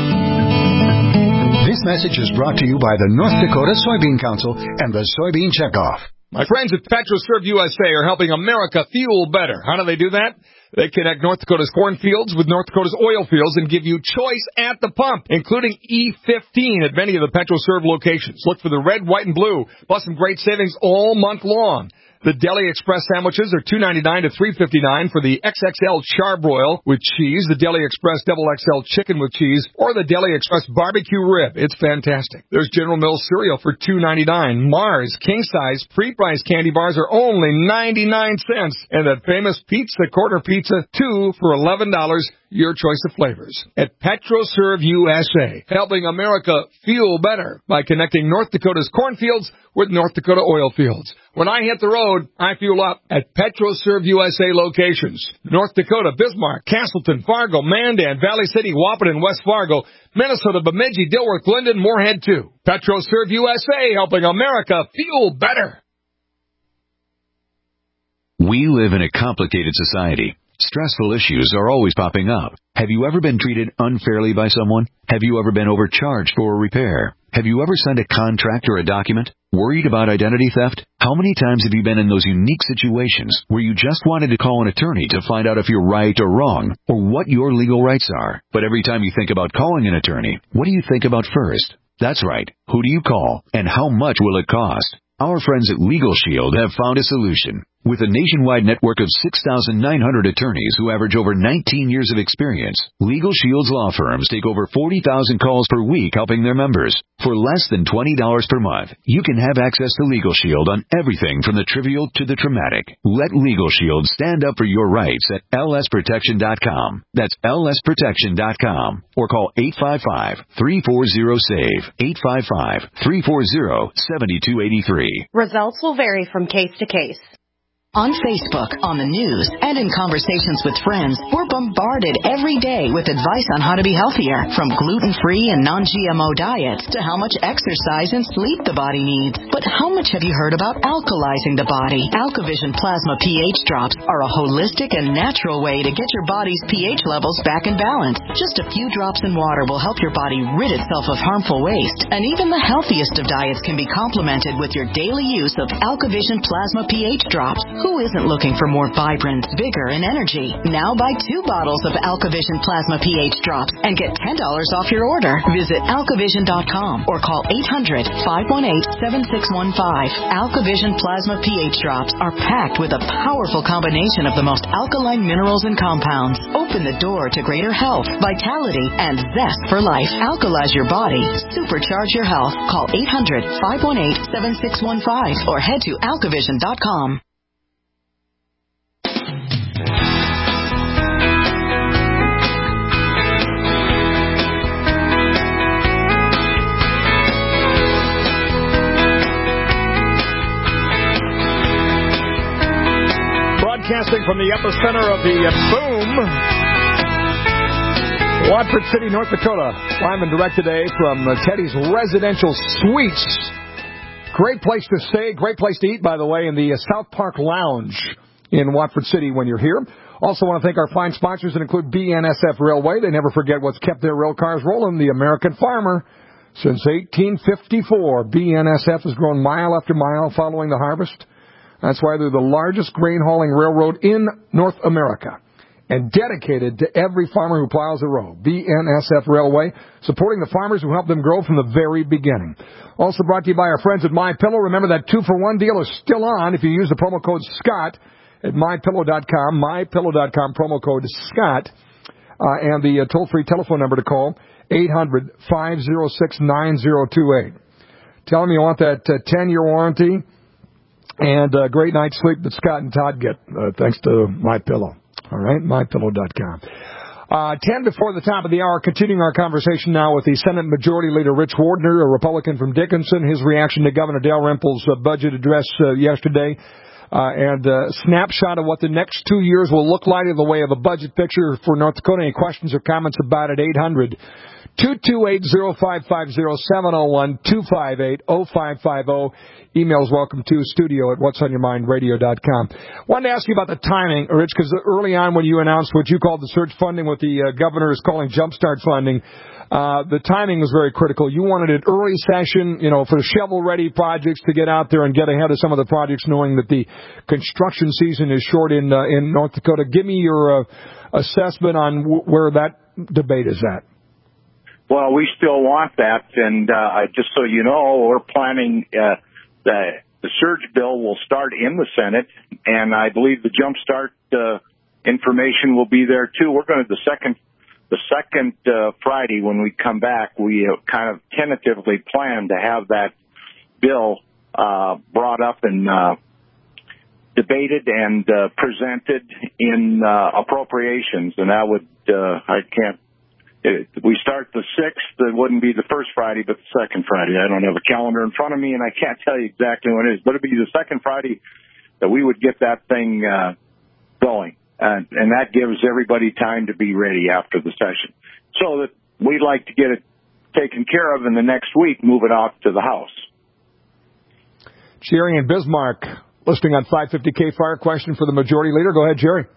This message is brought to you by the North Dakota Soybean Council and the Soybean Checkoff. My friends at PetroServe U S A are helping America fuel better. How do they do that? They connect North Dakota's cornfields with North Dakota's oil fields and give you choice at the pump, including E fifteen at many of the PetroServe locations. Look for the red, white, and blue, plus some great savings all month long. The Deli Express sandwiches are two ninety-nine to three fifty-nine for the X X L charbroil with cheese, the Deli Express Double X L chicken with cheese, or the Deli Express barbecue rib. It's fantastic. There's General Mills cereal for two ninety-nine. Mars king size pre-priced candy bars are only ninety-nine cents, and that famous pizza quarter pizza two for eleven dollars. Your choice of flavors at PetroServe U S A, helping America fuel better by connecting North Dakota's cornfields with North Dakota oil fields. When I hit the road, I fuel up at PetroServe U S A locations. North Dakota, Bismarck, Castleton, Fargo, Mandan, Valley City, Wahpeton, West Fargo, Minnesota, Bemidji, Dilworth, Glendon, Moorhead, too. PetroServe U S A, helping America fuel better. We live in a complicated society. Stressful issues are always popping up. Have you ever been treated unfairly by someone? Have you ever been overcharged for a repair? Have you ever signed a contract or a document? Worried about identity theft? How many times have you been in those unique situations where you just wanted to call an attorney to find out if you're right or wrong, or what your legal rights are? But every time you think about calling an attorney, what do you think about first? That's right. Who do you call, and how much will it cost? Our friends at Legal Shield have found a solution. With a nationwide network of six thousand nine hundred attorneys who average over nineteen years of experience, Legal Shield's law firms take over forty thousand calls per week helping their members. For less than twenty dollars per month, you can have access to Legal Shield on everything from the trivial to the traumatic. Let Legal Shield stand up for your rights at L S protection dot com. That's L S protection dot com. Or call eight five five, three four zero, SAVE, eight five five, three four zero, seven two eight three. Results will vary from case to case. On Facebook, on the news, and in conversations with friends, we're bombarded every day with advice on how to be healthier, from gluten-free and non G M O diets to how much exercise and sleep the body needs. But how much have you heard about alkalizing the body? AlkaVision Plasma pH drops are a holistic and natural way to get your body's pH levels back in balance. Just a few drops in water will help your body rid itself of harmful waste, and even the healthiest of diets can be complemented with your daily use of AlkaVision Plasma pH drops. Who isn't looking for more vibrance, vigor, and energy? Now buy two bottles of AlkaVision Plasma pH drops and get ten dollars off your order. Visit alkavision dot com or call eight hundred, five one eight, seven six one five. AlkaVision Plasma pH drops are packed with a powerful combination of the most alkaline minerals and compounds. Open the door to greater health, vitality, and zest for life. Alkalize your body. Supercharge your health. Call eight hundred, five one eight, seven six one five or head to alkavision dot com. Broadcasting from the epicenter of the boom, Watford City, North Dakota. Live and direct today from Teddy's Residential Suites. Great place to stay, great place to eat, by the way, in the South Park Lounge in Watford City when you're here. Also want to thank our fine sponsors that include B N S F Railway. They never forget what's kept their rail cars rolling, the American farmer. Since eighteen fifty-four, B N S F has grown mile after mile following the harvest. That's why they're the largest grain hauling railroad in North America and dedicated to every farmer who plows a road. B N S F Railway, supporting the farmers who helped them grow from the very beginning. Also brought to you by our friends at MyPillow. Remember that two for one deal is still on if you use the promo code SCOTT at my pillow dot com. my pillow dot com, promo code SCOTT. Uh, and the uh, toll-free telephone number to call, eight hundred, five oh six, nine oh two eight. Tell them you want that uh, ten-year warranty and a great night's sleep that Scott and Todd get, uh, thanks to MyPillow. All right, my pillow dot com. Uh, ten before the top of the hour, continuing our conversation now with the Senate Majority Leader Rich Wardner, a Republican from Dickinson, his reaction to Governor Dalrymple's uh, budget address uh, yesterday, uh, and a snapshot of what the next two years will look like in the way of a budget picture for North Dakota. Any questions or comments about it, eight hundred, two two eight, oh five five oh, seven oh one, two five eight, oh five five oh. Emails welcome to studio at whats on your mind radio dot com. Wanted to ask you about the timing, Rich, because early on when you announced what you called the surge funding, what the uh, governor is calling jumpstart funding, uh, the timing was very critical. You wanted it early session, you know, for shovel-ready projects to get out there and get ahead of some of the projects, knowing that the construction season is short in uh, in North Dakota. Give me your uh, assessment on w- where that debate is at. Well, we still want that, and uh, just so you know, we're planning uh, the the surge bill will start in the Senate, and I believe the jumpstart uh, information will be there too. We're going to the second the second uh, Friday when we come back. We uh, kind of tentatively plan to have that bill uh, brought up and uh, debated and uh, presented in uh, appropriations, and that would uh, I can't. It, we start the sixth. It wouldn't be the first Friday, but the second Friday. I don't have a calendar in front of me, and I can't tell you exactly when it is. But it'd be the second Friday that we would get that thing uh, going, and, and that gives everybody time to be ready after the session. So that we'd like to get it taken care of in the next week, move it off to the House. Jerry in Bismarck, listening on five fifty K Fire. Question for the Majority Leader. Go ahead, Jerry.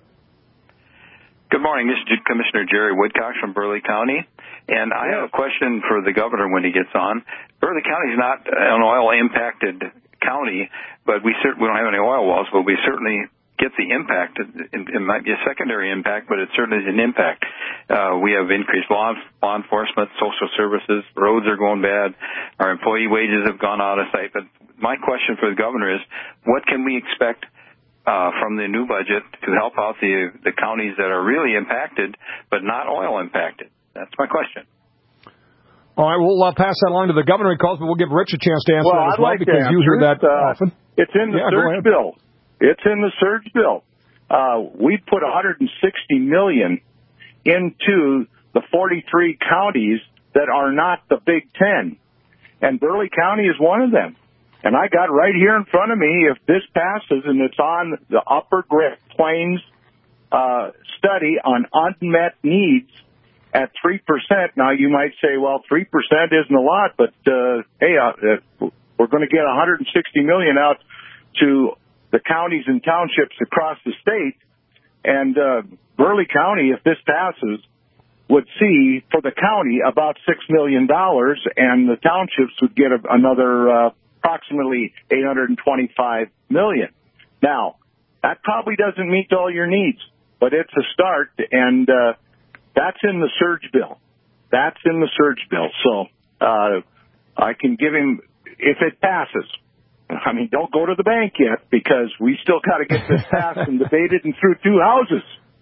Good morning. This is Commissioner Jerry Woodcock from Burleigh County, and I have a question for the governor when he gets on. Burleigh County is not an oil-impacted county, but we certainly we don't have any oil wells, but we certainly get the impact. It, it might be a secondary impact, but it certainly is an impact. Uh, we have increased law, law enforcement, social services, roads are going bad, our employee wages have gone out of sight. But my question for the governor is, what can we expect Uh, from the new budget to help out the the counties that are really impacted but not oil impacted? That's my question. All right, we'll uh, pass that along to the governor in calls, but we'll give Rich a chance to answer well, that as I'd well like because you hear that uh, often. It's in the yeah, surge bill. It's in the surge bill. Uh, we put one hundred sixty million dollars into the forty-three counties that are not the Big Ten, and Burleigh County is one of them. And I got right here in front of me, if this passes, and it's on the Upper Great Plains uh, study on unmet needs at three percent. Now, you might say, well, three percent isn't a lot, but, uh, hey, uh, we're going to get one hundred sixty million dollars out to the counties and townships across the state. And uh, Burleigh County, if this passes, would see for the county about six million dollars, and the townships would get a, another uh approximately eight hundred twenty-five million dollars. Now, that probably doesn't meet all your needs, but it's a start, and uh, that's in the surge bill. That's in the surge bill. So uh, I can give him, if it passes, I mean, don't go to the bank yet, because we still got to get this passed and debated and through two houses.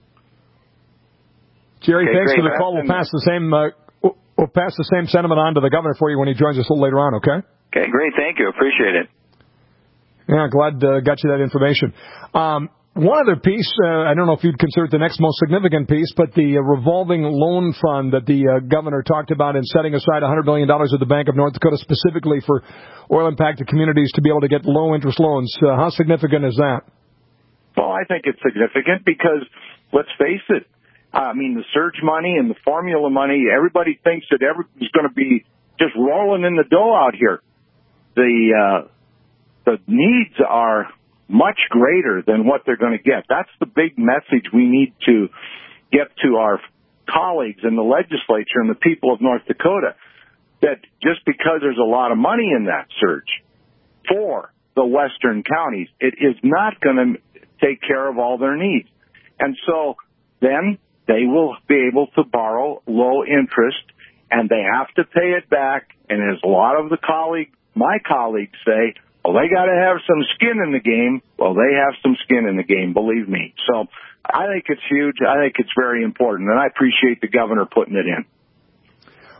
Jerry, okay, thanks great. for the call. We'll pass the same uh, we'll pass the same sentiment on to the governor for you when he joins us a little later on, okay? Okay, great. Thank you. Appreciate it. Yeah, glad uh, got you that information. Um, one other piece, uh, I don't know if you'd consider it the next most significant piece, but the uh, revolving loan fund that the uh, governor talked about in setting aside one hundred million dollars at the Bank of North Dakota specifically for oil-impacted communities to be able to get low-interest loans. Uh, how significant is that? Well, I think it's significant because, let's face it, I mean, the surge money and the formula money, everybody thinks that everything's going to be just rolling in the dough out here. The uh, the needs are much greater than what they're going to get. That's the big message we need to get to our colleagues in the legislature and the people of North Dakota, that just because there's a lot of money in that surge for the western counties, it is not going to take care of all their needs. And so then they will be able to borrow low interest, and they have to pay it back. And as a lot of the colleagues, my colleagues say, well, they got to have some skin in the game. Well, they have some skin in the game, believe me. So I think it's huge. I think it's very important, and I appreciate the governor putting it in.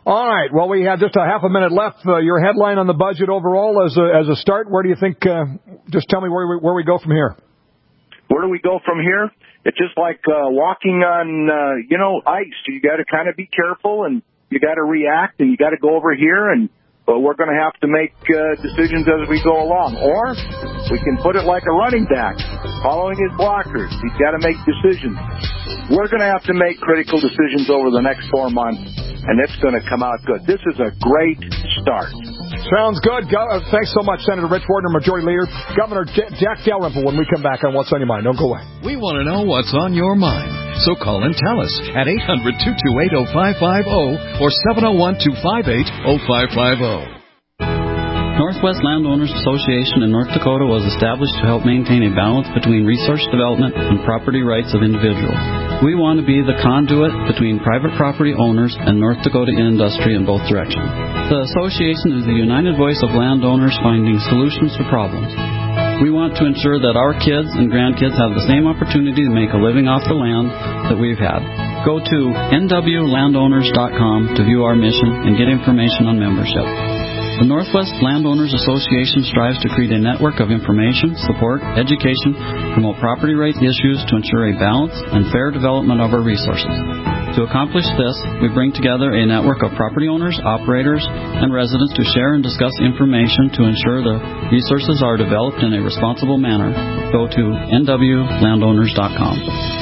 All right. Well, we have just a half a minute left. Uh, your headline on the budget overall as a, as a start, where do you think, uh, just tell me where we, where we go from here. Where do we go from here? It's just like uh, walking on, uh, you know, ice. You got to kind of be careful, and you got to react, and you got to go over here, and but we're going to have to make uh, decisions as we go along. Or we can put it like a running back, following his blockers. He's got to make decisions. We're going to have to make critical decisions over the next four months, and it's going to come out good. This is a great start. Sounds good. Go- uh, thanks so much, Senator Rich Wardner, Majority Leader. Governor J- Jack Dalrymple, when we come back on What's on Your Mind. Don't go away. We want to know what's on your mind. So call and tell us at eight hundred, two two eight, oh five five oh or seven oh one, two five eight, oh five five oh. Northwest Landowners Association in North Dakota was established to help maintain a balance between resource development and property rights of individuals. We want to be the conduit between private property owners and North Dakota industry in both directions. The association is the united voice of landowners finding solutions to problems. We want to ensure that our kids and grandkids have the same opportunity to make a living off the land that we've had. Go to N W landowners dot com to view our mission and get information on membership. The Northwest Landowners Association strives to create a network of information, support, education, promote property rights issues to ensure a balanced and fair development of our resources. To accomplish this, we bring together a network of property owners, operators, and residents to share and discuss information to ensure the resources are developed in a responsible manner. Go to N W landowners dot com.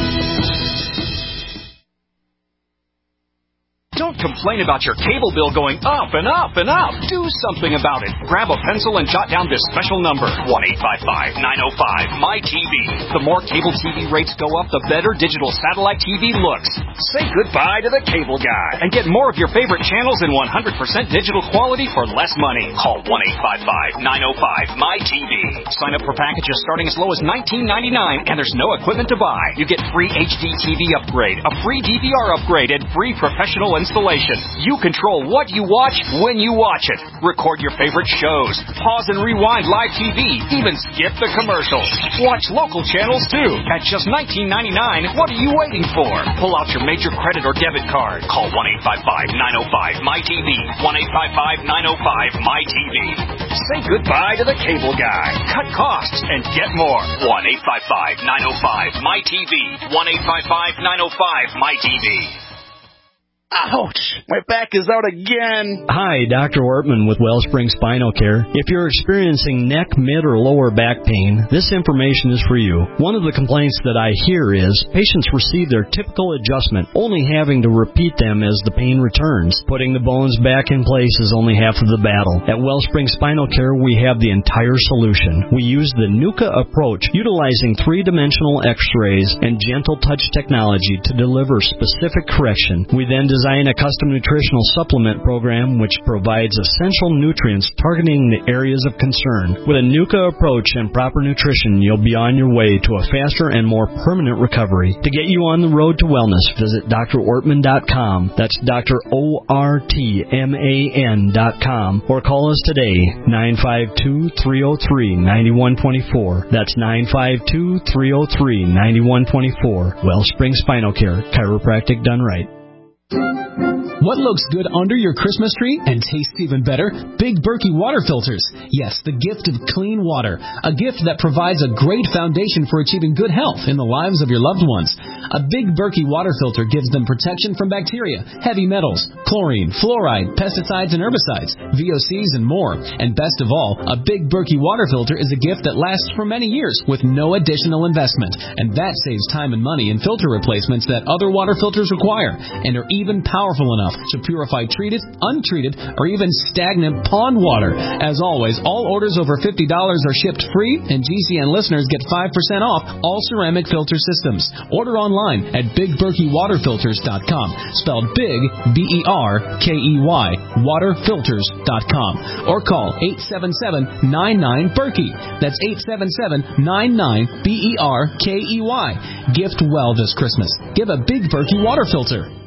Don't complain about your cable bill going up and up and up. Do something about it. Grab a pencil and jot down this special number, one eight five five, nine oh five, M Y T V. The more cable T V rates go up, the better digital satellite T V looks. Say goodbye to the cable guy and get more of your favorite channels in one hundred percent digital quality for less money. Call one eight five five, nine oh five, M Y T V. Sign up for packages starting as low as nineteen ninety-nine, and there's no equipment to buy. You get free H D T V upgrade, a free D V R upgrade, and free professional installation. You control what you watch when you watch it. Record your favorite shows. Pause and rewind live T V. Even skip the commercials. Watch local channels too. At just nineteen ninety-nine, what are you waiting for? Pull out your major credit or debit card. Call one eight five five, nine oh five, M Y T V. one eight five five, nine oh five, M Y T V. Say goodbye to the cable guy. Cut costs and get more. one eight five five, nine oh five, M Y T V. one eight five five, nine oh five, M Y T V. Ouch! My back is out again. Hi, Doctor Ortman with Wellspring Spinal Care. If you're experiencing neck, mid, or lower back pain, this information is for you. One of the complaints that I hear is patients receive their typical adjustment, only having to repeat them as the pain returns. Putting the bones back in place is only half of the battle. At Wellspring Spinal Care, we have the entire solution. We use the NUCA approach, utilizing three-dimensional x-rays and gentle touch technology to deliver specific correction. We then design a custom nutritional supplement program which provides essential nutrients targeting the areas of concern. With a NUCA approach and proper nutrition, you'll be on your way to a faster and more permanent recovery. To get you on the road to wellness, visit D R ortman dot com. That's Doctor O R T M A N dot com. Or call us today, nine five two, three oh three, nine one two four. That's nine five two, three oh three, nine one two four. Wellspring Spinal Care, chiropractic done right. What looks good under your Christmas tree and tastes even better? Big Berkey water filters. Yes, the gift of clean water. A gift that provides a great foundation for achieving good health in the lives of your loved ones. A Big Berkey water filter gives them protection from bacteria, heavy metals, chlorine, fluoride, pesticides and herbicides, V O Cs and more. And best of all, a Big Berkey water filter is a gift that lasts for many years with no additional investment. And that saves time and money in filter replacements that other water filters require and are even powerful enough to purify treated, untreated, or even stagnant pond water. As always, all orders over fifty dollars are shipped free, and G C N listeners get five percent off all ceramic filter systems. Order online at big berkey water filters dot com, spelled big, B E R K E Y, water filters dot com, or call eight seven seven, nine nine, Berkey. That's eight seven seven, nine nine, B E R K E Y. Gift well this Christmas. Give a Big Berkey water filter.